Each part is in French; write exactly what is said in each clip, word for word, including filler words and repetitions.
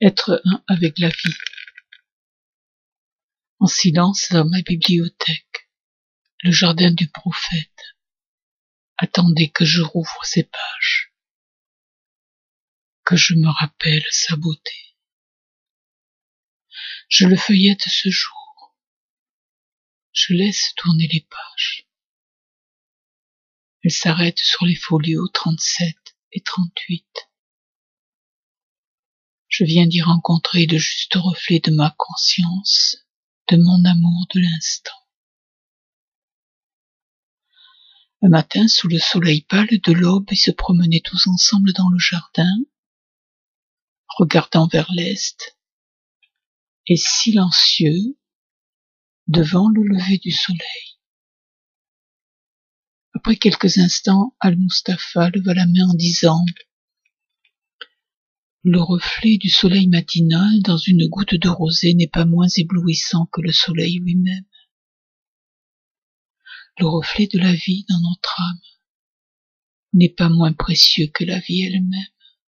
Être un avec la vie. En silence dans ma bibliothèque, le jardin du prophète. Attendez que je rouvre ces pages, que je me rappelle sa beauté. Je le feuillette ce jour, je laisse tourner les pages. Elle s'arrête sur les folios trente-sept et trente-huit. Je viens d'y rencontrer le juste reflet de ma conscience, de mon amour de l'instant. Un matin, sous le soleil pâle de l'aube, ils se promenaient tous ensemble dans le jardin, regardant vers l'est, et silencieux devant le lever du soleil. Après quelques instants, Al-Mustapha leva la main en disant « Le reflet du soleil matinal dans une goutte de rosée n'est pas moins éblouissant que le soleil lui-même. Le reflet de la vie dans notre âme n'est pas moins précieux que la vie elle-même.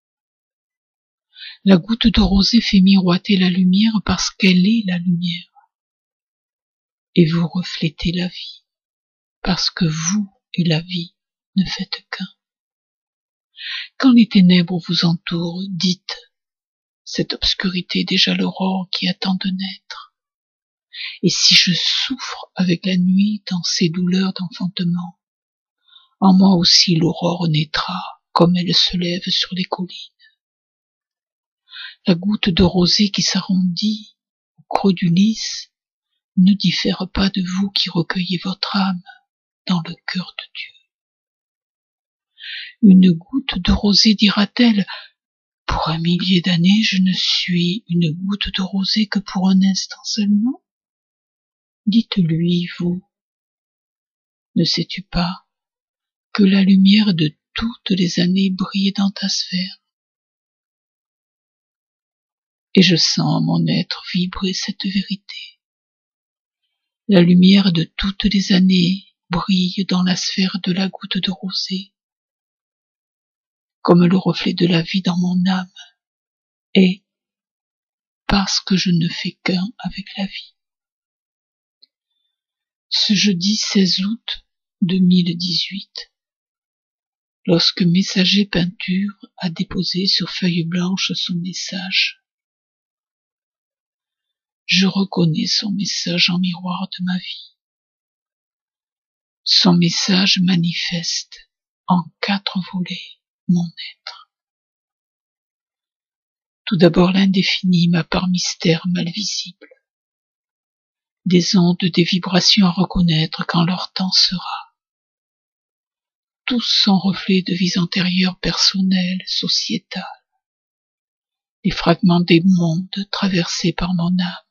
La goutte de rosée fait miroiter la lumière parce qu'elle est la lumière. Et vous reflétez la vie, parce que vous et la vie ne faites qu'un. Quand les ténèbres vous entourent, dites, cette obscurité est déjà l'aurore qui attend de naître. Et si je souffre avec la nuit dans ces douleurs d'enfantement, en moi aussi l'aurore naîtra, comme elle se lève sur les collines. La goutte de rosée qui s'arrondit au creux du lys ne diffère pas de vous qui recueillez votre âme dans le cœur de Dieu. Une goutte de rosée dira-t-elle, pour un millier d'années je ne suis une goutte de rosée que pour un instant seulement? Dites-lui, vous, ne sais-tu pas que la lumière de toutes les années brille dans ta sphère? Et je sens en mon être vibrer cette vérité. La lumière de toutes les années brille dans la sphère de la goutte de rosée, comme le reflet de la vie dans mon âme, et parce que je ne fais qu'un avec la vie. Ce jeudi seize août deux mille dix-huit, lorsque Messager Peinture a déposé sur feuille blanche son message, je reconnais son message en miroir de ma vie. Son message manifeste en quatre volets mon être. Tout d'abord l'indéfini, ma part mystère mal visible. Des ondes, des vibrations à reconnaître quand leur temps sera. Tous sont reflets de vies antérieures personnelles, sociétales. Les fragments des mondes traversés par mon âme.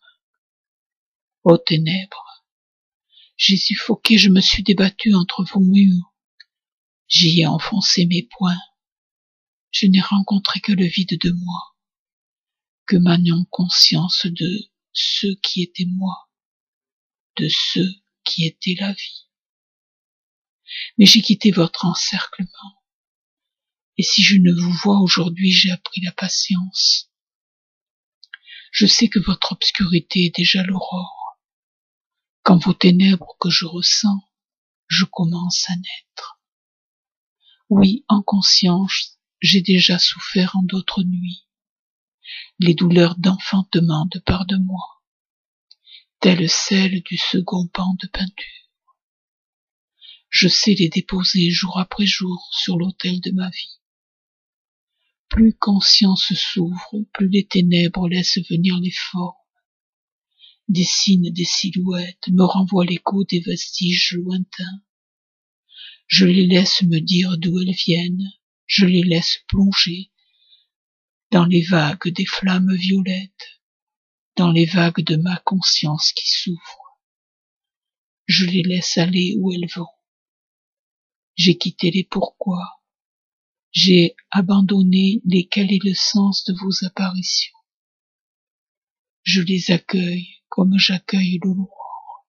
Ô ténèbres, j'ai suffoqué, je me suis débattu entre vos murs. J'y ai enfoncé mes poings. Je n'ai rencontré que le vide de moi, que ma non-conscience de ceux qui étaient moi, de ceux qui étaient la vie. Mais j'ai quitté votre encerclement, et si je ne vous vois aujourd'hui, j'ai appris la patience. Je sais que votre obscurité est déjà l'aurore. Quand vos ténèbres que je ressens, je commence à naître. Oui, en conscience, j'ai déjà souffert en d'autres nuits, les douleurs d'enfantement de part de moi, telles celles du second pan de peinture. Je sais les déposer jour après jour sur l'autel de ma vie. Plus conscience s'ouvre, plus les ténèbres laissent venir les formes, dessinent des silhouettes, me renvoient l'écho des vestiges lointains. Je les laisse me dire d'où elles viennent, je les laisse plonger dans les vagues des flammes violettes, dans les vagues de ma conscience qui s'ouvre. Je les laisse aller où elles vont. J'ai quitté les pourquoi. J'ai abandonné les quel est le sens de vos apparitions. Je les accueille comme j'accueille l'aurore.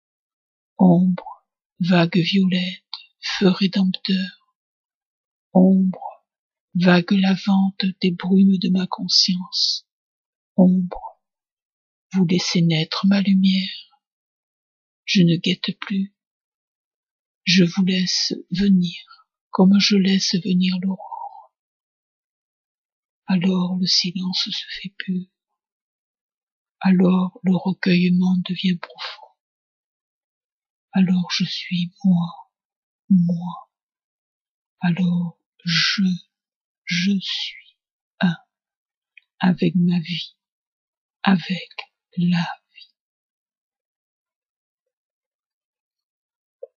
Ombre, vague violette, feu rédempteur. Ombre, vague lavante des brumes de ma conscience. Ombre, vous laissez naître ma lumière. Je ne guette plus. Je vous laisse venir comme je laisse venir l'aurore. Alors le silence se fait pur. Alors le recueillement devient profond. Alors je suis moi, moi. Alors je, je suis un avec ma vie, avec la